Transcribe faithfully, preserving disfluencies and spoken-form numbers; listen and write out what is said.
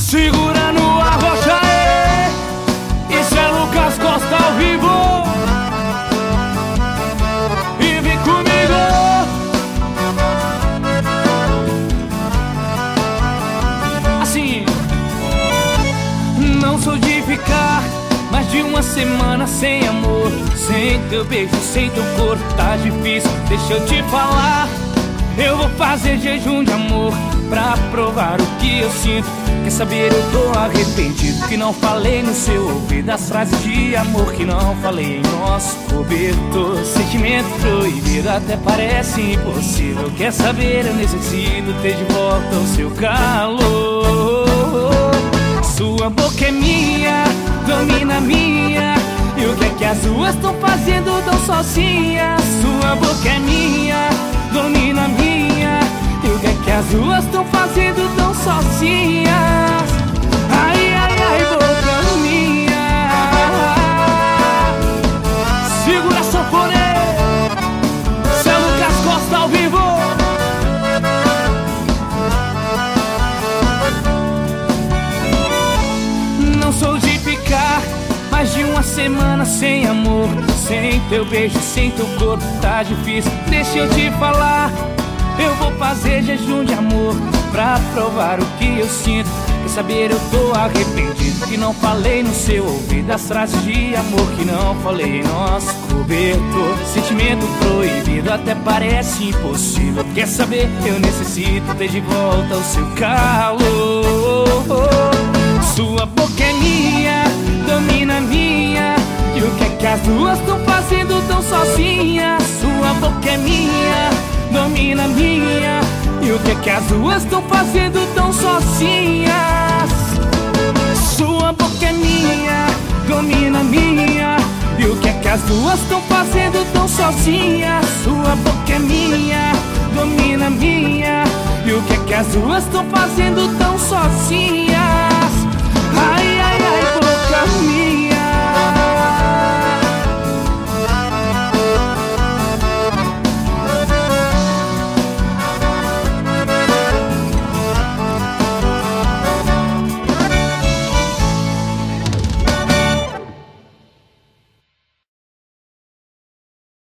Segura no arrocha, é. Isso é Lucas Costa ao vivo. E vem comigo. Assim. Não sou de ficar mais de uma semana sem amor, sem teu beijo, sem teu corpo, tá difícil. Deixa eu te falar, eu vou fazer jejum de amor pra provar o que eu sinto. Quer saber, eu tô arrependido que não falei no seu ouvido as frases de amor que não falei em nosso cobertor. Sentimento proibido até parece impossível. Quer saber, eu necessito ter de volta o seu calor. Sua boca é minha, domina minha. E o que é que as duas estão fazendo tão sozinhas? Sua boca é minha, domina minha. E o que é que as duas estão fazendo tão sozinhas? Ai, ai, ai, boca minha. Segura a sanfona. Seu Lucas Costa ao vivo. Não sou de ficar mais de uma semana sem amor, sem teu beijo, sem teu corpo, tá difícil. Deixa eu te falar, eu vou fazer jejum de amor pra provar o que eu sinto. Quer saber, eu tô arrependido que não falei no seu ouvido as frases de amor que não falei em nosso cobertor. Sentimento proibido até parece impossível. Quer saber, eu necessito ter de volta o seu calor. Sua boca é minha, domina minha. E o que é que as duas estão fazendo tão sozinhas? Sua boca é minha, domina minha. E o que é que as duas estão fazendo tão sozinhas? Sua boca é minha, domina minha. E o que é que as duas estão fazendo tão sozinhas? Sua boca é minha, domina minha. E o que é que as duas estão fazendo tão sozinhas?